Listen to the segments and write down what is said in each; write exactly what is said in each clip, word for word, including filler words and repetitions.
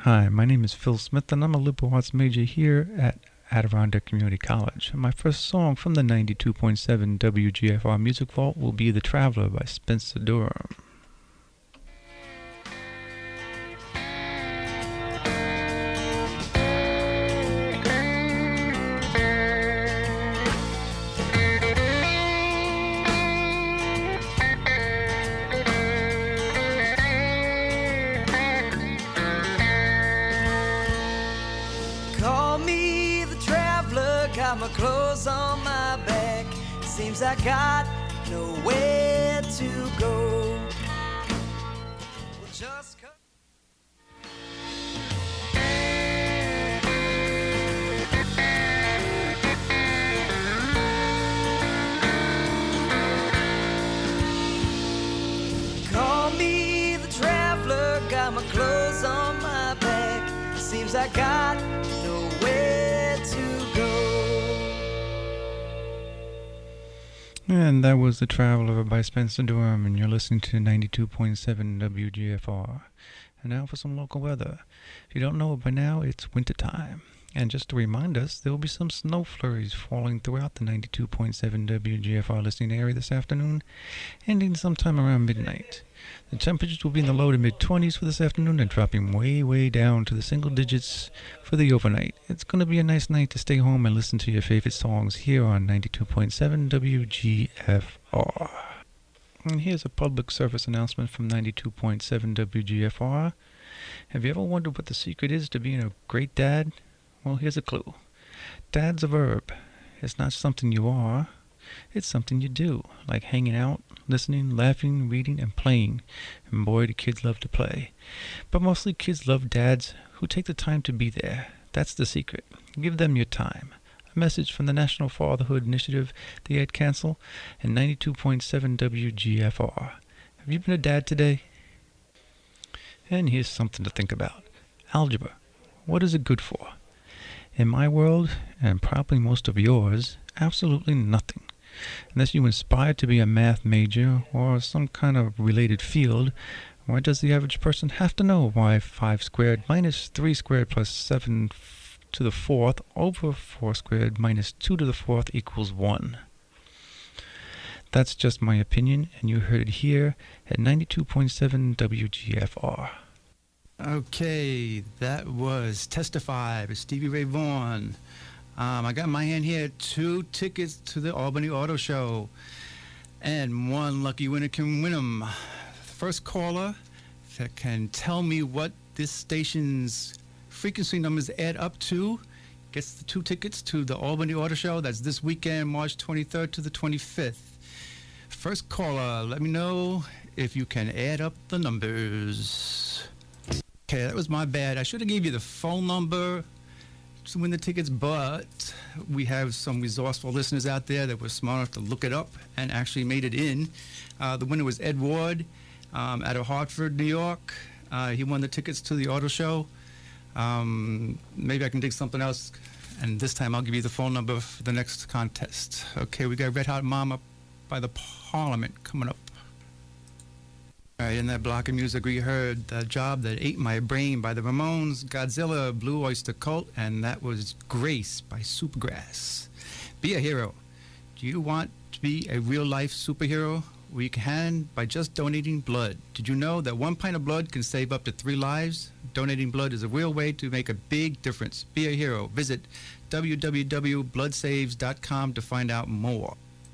Hi, my name is Phil Smith, and I'm a liberal arts major here at Adirondack Community College. My first song from the ninety-two point seven W G F R Music Vault will be The Traveler by Spencer Durham. Got my clothes on my back. Seems I got nowhere to go. Well, just come. Call me the traveler. Got my clothes on my back. Seems I got nowhere to go. And that was The Traveler by Spencer Durham, and you're listening to ninety-two point seven W G F R. And now for some local weather. If you don't know it by now, it's winter time. And just to remind us, there will be some snow flurries falling throughout the ninety-two point seven W G F R listening area this afternoon, ending sometime around midnight. The temperatures will be in the low to mid-twenties for this afternoon and dropping way, way down to the single digits for the overnight. It's going to be a nice night to stay home and listen to your favorite songs here on ninety-two point seven W G F R. And here's a public service announcement from ninety-two point seven W G F R. Have you ever wondered what the secret is to being a great dad? Well, here's a clue. Dad's a verb. It's not something you are. It's something you do, like hanging out, listening, laughing, reading, and playing. And boy, do kids love to play. But mostly kids love dads who take the time to be there. That's the secret. Give them your time. A message from the National Fatherhood Initiative, the Ad Council, and ninety-two point seven W G F R. Have you been a dad today? And here's something to think about. Algebra. What is it good for? In my world, and probably most of yours, absolutely nothing. Unless you inspire to be a math major or some kind of related field, why does the average person have to know why five squared minus three squared plus seven to the fourth over four squared minus two to the fourth equals one? That's just my opinion, and you heard it here at ninety-two point seven W G F R. Okay, that was Testify by Stevie Ray Vaughan. Um, I got in my hand here two tickets to the Albany Auto Show, and one lucky winner can win them. The first caller that can tell me what this station's frequency numbers add up to gets the two tickets to the Albany Auto Show. That's this weekend, March twenty-third to the twenty-fifth. First caller, let me know if you can add up the numbers. Okay, that was my bad. I should have gave you the phone number to win the tickets, but we have some resourceful listeners out there that were smart enough to look it up and actually made it in. Uh, the winner was Ed Ward um, out of Hartford, New York. Uh, he won the tickets to the auto show. Um, maybe I can dig something else, and this time I'll give you the phone number for the next contest. Okay, we got Red Hot Mama by the Parliament coming up. All right, in that block of music, we heard The Job That Ate My Brain by the Ramones, Godzilla, Blue Oyster Cult, and that was Grace by Supergrass. Be a hero. Do you want to be a real-life superhero? Well, you can by just donating blood. Did you know that one pint of blood can save up to three lives? Donating blood is a real way to make a big difference. Be a hero. Visit w w w dot blood saves dot com to find out more.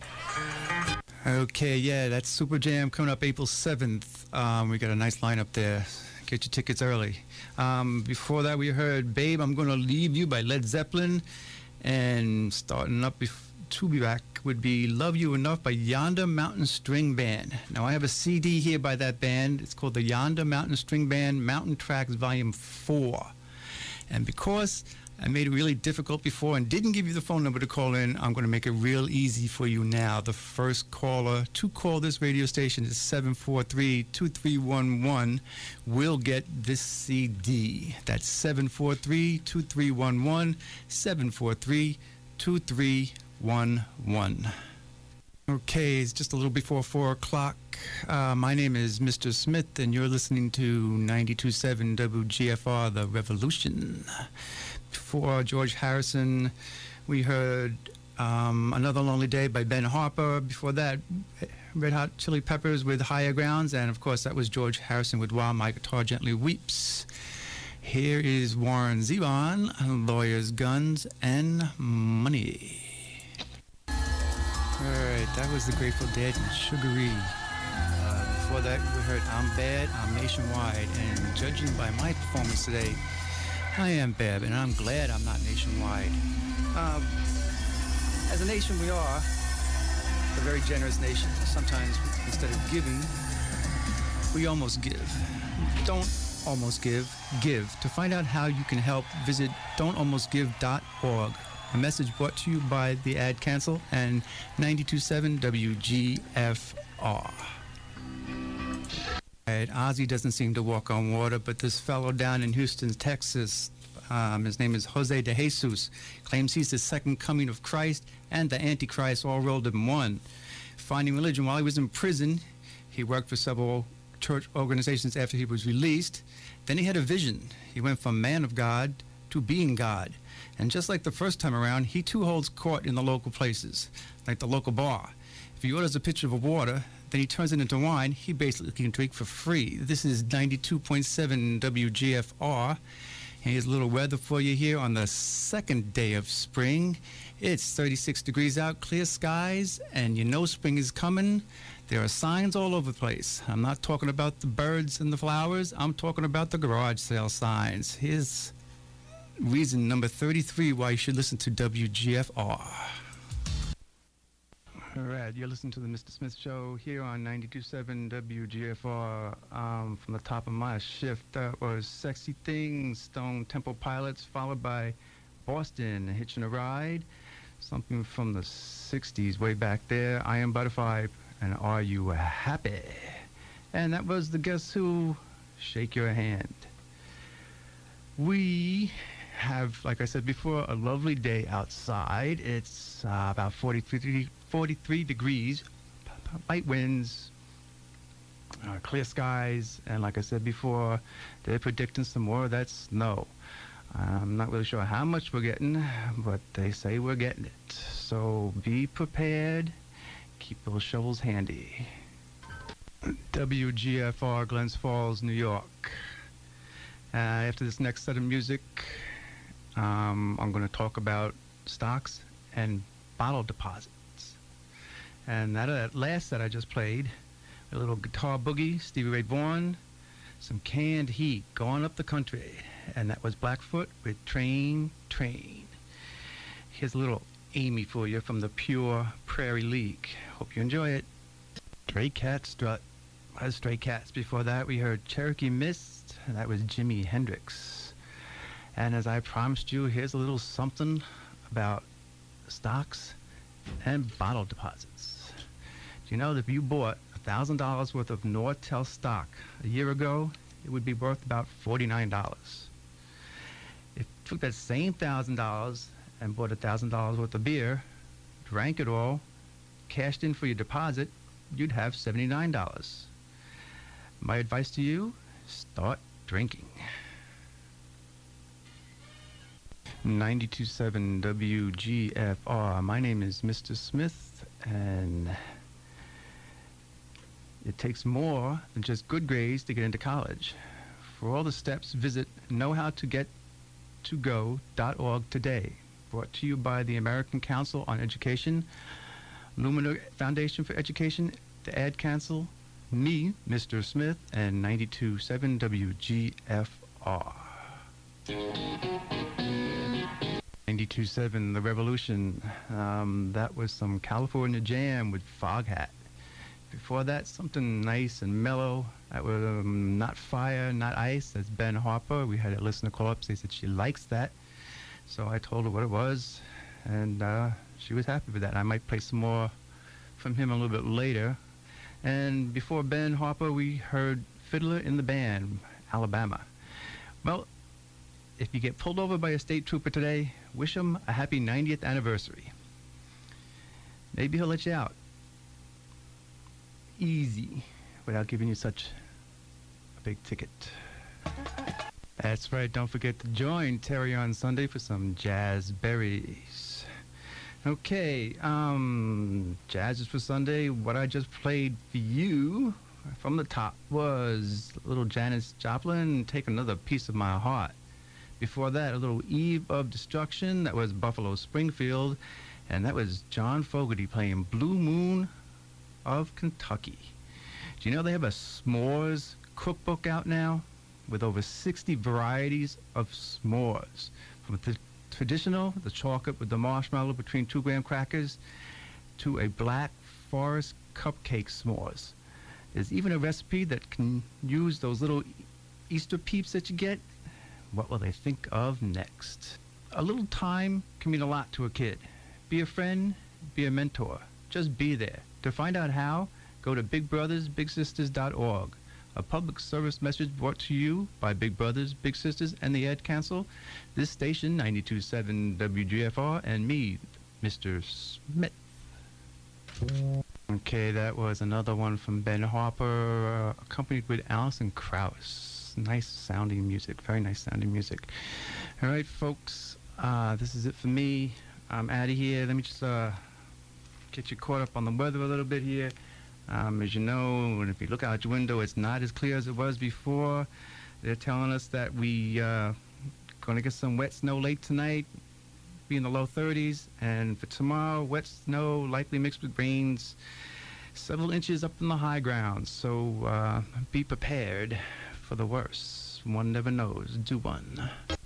Okay, yeah, that's Super Jam coming up April seventh. Um, we got a nice lineup there. Get your tickets early. Um, before that, we heard Babe, I'm Gonna Leave You by Led Zeppelin. And starting up bef- to be back would be Love You Enough by Yonder Mountain String Band. Now, I have a C D here by that band. It's called the Yonder Mountain String Band Mountain Tracks Volume four. And because I made it really difficult before and didn't give you the phone number to call in, I'm going to make it real easy for you now. The first caller to call this radio station is seven four three, two three one one. Will get this C D. That's seven four three, two three one one, seven four three, two three one one. Okay, it's just a little before four o'clock. Uh, my name is Mister Smith, and you're listening to ninety-two point seven W G F R, The Revolution. Before George Harrison, we heard um, Another Lonely Day by Ben Harper. Before that, Red Hot Chili Peppers with Higher Grounds. And, of course, that was George Harrison with While My Guitar Gently Weeps. Here is Warren Zevon, Lawyers, Guns, and Money. All right, that was the Grateful Dead and Sugar-E. Uh, before that, we heard I'm Bad, I'm Nationwide. And judging by my performance today, I am bad, and I'm glad I'm not nationwide. Um, as a nation, we are a very generous nation. Sometimes, instead of giving, we almost give. Don't almost give, give. To find out how you can help, visit don't almost give dot org. A message brought to you by the Ad Council and ninety-two point seven W G F R. Right, Ozzy doesn't seem to walk on water, but this fellow down in Houston, Texas, um, his name is Jose de Jesus, claims he's the second coming of Christ and the Antichrist all rolled in one. Finding religion while he was in prison, he worked for several church organizations after he was released. Then he had a vision. He went from man of God to being God. And just like the first time around, he too holds court in the local places, like the local bar. If he orders a pitcher of water, then he turns it into wine, he basically can drink for free. This is ninety-two point seven W G F R. Here's a little weather for you here on the second day of spring. It's thirty-six degrees out, clear skies, and you know spring is coming. There are signs all over the place. I'm not talking about the birds and the flowers. I'm talking about the garage sale signs. Here's reason number thirty-three why you should listen to W G F R. All right, you're listening to the Mister Smith Show here on ninety-two point seven W G F R. Um, from the top of my shift, that was Sexy Things, Stone Temple Pilots, followed by Boston, Hitching a Ride, something from the sixties, way back there, I Am Butterfly, and Are You Happy? And that was the Guess Who, Shake Your Hand. We have, like I said before, a lovely day outside. It's uh, about forty-three, forty-three degrees, light winds, uh, clear skies, and like I said before, they're predicting some more of that snow. I'm not really sure how much we're getting, but they say we're getting it. So be prepared. Keep those shovels handy. W G F R, Glens Falls, New York. Uh, after this next set of music, um, I'm going to talk about stocks and bottle deposits. And that, uh, last set I just played, a little guitar boogie, Stevie Ray Vaughan, some Canned Heat, Going Up the Country. And that was Blackfoot with Train, Train. Here's a little Amy for you from the Pure Prairie League. Hope you enjoy it. Stray Cat Strut. That was Stray Cats. Before that, we heard Cherokee Mist. And that was Jimi Hendrix. And as I promised you, here's a little something about stocks and bottle deposits. Do you know that if you bought one thousand dollars worth of Nortel stock a year ago, it would be worth about forty-nine dollars. If you took that same one thousand dollars and bought one thousand dollars worth of beer, drank it all, cashed in for your deposit, you'd have seventy-nine dollars. My advice to you, start drinking. ninety-two point seven W G F R. My name is Mister Smith, and it takes more than just good grades to get into college. For all the steps, visit know how to get to go dot org today. Brought to you by the American Council on Education, Lumina Foundation for Education, the Ad Council, me, Mister Smith, and ninety-two point seven W G F R. ninety-two point seven, The Revolution. Um, that was some California Jam with Foghat. Before that, something nice and mellow. That was um, Not Fire, Not Ice. That's Ben Harper. We had a listener call up, say that she likes that. So I told her what it was, and uh, she was happy with that. I might play some more from him a little bit later. And before Ben Harper, we heard Fiddler in the Band, Alabama. Well, if you get pulled over by a state trooper today, wish him a happy ninetieth anniversary. Maybe he'll let you out. easy without giving you such a big ticket. That's right. Don't forget to join Terry on Sunday for some jazz berries. Okay, um, Jazz is for Sunday. What I just played for you from the top was little Janis Joplin, Take Another Piece of My Heart. Before that, a little Eve of Destruction. That was Buffalo Springfield. And that was John Fogerty playing Blue Moon of Kentucky. Do you know they have a s'mores cookbook out now with over sixty varieties of s'mores? From the traditional, the chocolate with the marshmallow between two graham crackers, to a black forest cupcake s'mores. There's even a recipe that can use those little Easter peeps that you get. What will they think of next? A little time can mean a lot to a kid. Be a friend, be a mentor. Just be there. To find out how, go to big brothers big sisters dot org. A public service message brought to you by Big Brothers, Big Sisters, and the Ed Council. This station, ninety-two point seven W G F R, and me, Mister Smith. Okay, that was another one from Ben Harper, uh, accompanied with Alison Krauss. Nice sounding music, very nice sounding music. All right, folks, uh, this is it for me. I'm out of here. Let me just uh, get you caught up on the weather a little bit here. Um, as you know, and if you look out your window, it's not as clear as it was before. They're telling us that we uh, going to get some wet snow late tonight, be in the low thirties, and for tomorrow, wet snow likely mixed with rains, several inches up in the high ground. So uh, be prepared for the worst. One never knows. Do one.